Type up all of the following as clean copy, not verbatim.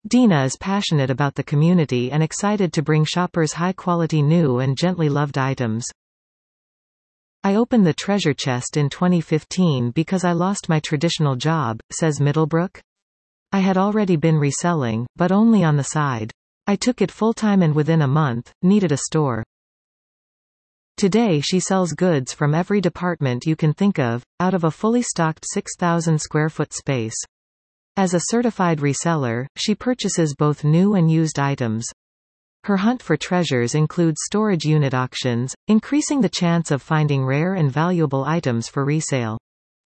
Dina is passionate about the community and excited to bring shoppers high-quality new and gently loved items. I opened the treasure chest in 2015 because I lost my traditional job, says Middlebrook. I had already been reselling, but only on the side. I took it full-time and within a month, needed a store. Today she sells goods from every department you can think of, out of a fully stocked 6,000 square foot space. As a certified reseller, she purchases both new and used items. Her hunt for treasures includes storage unit auctions, increasing the chance of finding rare and valuable items for resale.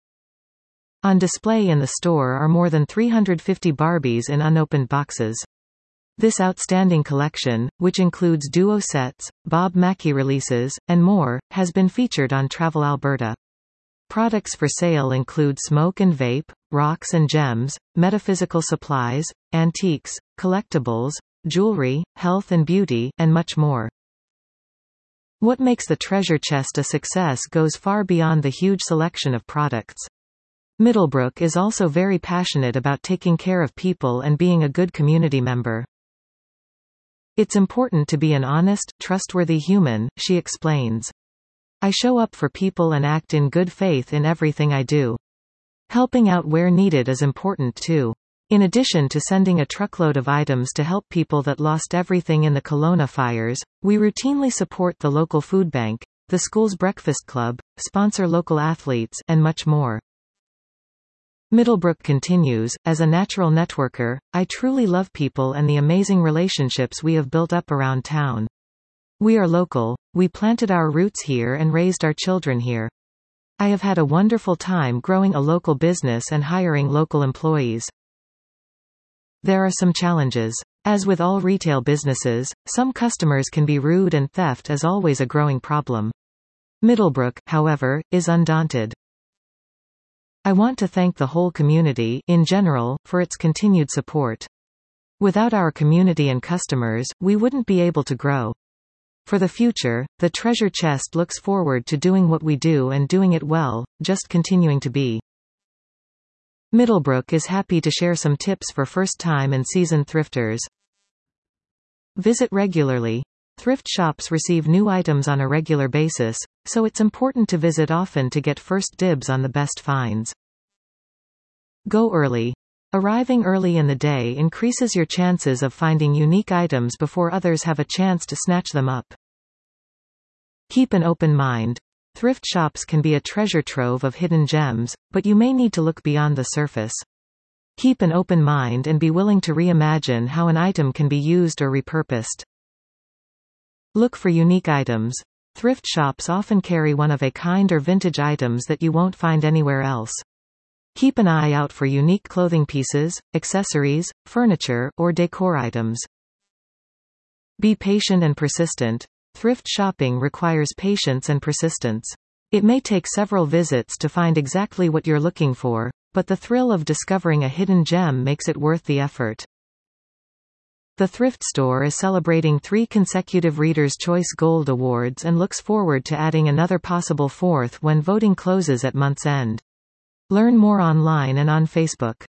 On display in the store are more than 350 Barbies in unopened boxes. This outstanding collection, which includes duo sets, Bob Mackie releases, and more, has been featured on Travel Alberta. Products for sale include smoke and vape, rocks and gems, metaphysical supplies, antiques, collectibles, jewelry, health and beauty, and much more. What makes the treasure chest a success goes far beyond the huge selection of products. Middlebrook is also very passionate about taking care of people and being a good community member. It's important to be an honest, trustworthy human, she explains. I show up for people and act in good faith in everything I do. Helping out where needed is important too. In addition to sending a truckload of items to help people that lost everything in the Kelowna fires, we routinely support the local food bank, the school's breakfast club, sponsor local athletes, and much more. Middlebrook continues, as a natural networker, I truly love people and the amazing relationships we have built up around town. We are local, we planted our roots here and raised our children here. I have had a wonderful time growing a local business and hiring local employees. There are some challenges. As with all retail businesses, some customers can be rude and theft is always a growing problem. Middlebrook, however, is undaunted. I want to thank the whole community, in general, for its continued support. Without our community and customers, we wouldn't be able to grow. For the future, the treasure chest looks forward to doing what we do and doing it well, just continuing to be. Middlebrook is happy to share some tips for first-time and seasoned thrifters. Visit regularly. Thrift shops receive new items on a regular basis, so it's important to visit often to get first dibs on the best finds. Go early. Arriving early in the day increases your chances of finding unique items before others have a chance to snatch them up. Keep an open mind. Thrift shops can be a treasure trove of hidden gems, but you may need to look beyond the surface. Keep an open mind and be willing to reimagine how an item can be used or repurposed. Look for unique items. Thrift shops often carry one-of-a-kind or vintage items that you won't find anywhere else. Keep an eye out for unique clothing pieces, accessories, furniture, or decor items. Be patient and persistent. Thrift shopping requires patience and persistence. It may take several visits to find exactly what you're looking for, but the thrill of discovering a hidden gem makes it worth the effort. The thrift store is celebrating 3 consecutive Reader's Choice Gold Awards and looks forward to adding another possible 4th when voting closes at month's end. Learn more online and on Facebook.